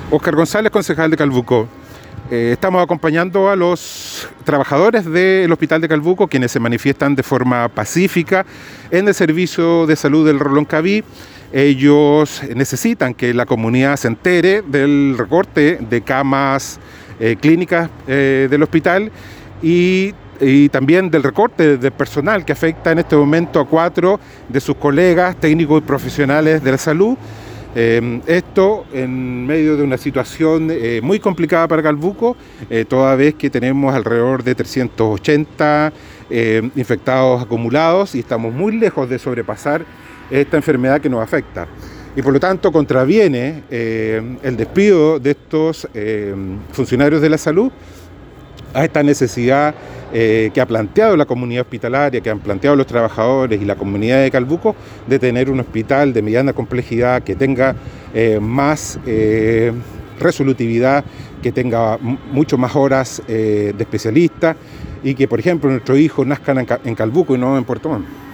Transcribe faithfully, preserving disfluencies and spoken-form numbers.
Óscar González, concejal de Calbuco. Eh, estamos acompañando a los trabajadores del Hospital de Calbuco, quienes se manifiestan de forma pacífica en el servicio de salud del Rolón Caví. Ellos necesitan que la comunidad se entere del recorte de camas eh, clínicas eh, del hospital y, y también del recorte de personal que afecta en este momento a cuatro de sus colegas técnicos y profesionales de la salud. Eh, esto en medio de una situación eh, muy complicada para Calbuco, eh, toda vez que tenemos alrededor de trescientos ochenta eh, infectados acumulados y estamos muy lejos de sobrepasar esta enfermedad que nos afecta. Y por lo tanto contraviene eh, el despido de estos eh, funcionarios de la salud a esta necesidad eh, que ha planteado la comunidad hospitalaria, que han planteado los trabajadores y la comunidad de Calbuco, de tener un hospital de mediana complejidad, que tenga eh, más eh, resolutividad, que tenga mucho más horas eh, de especialistas y que, por ejemplo, nuestros hijos nazcan en Calbuco y no en Puerto Montt.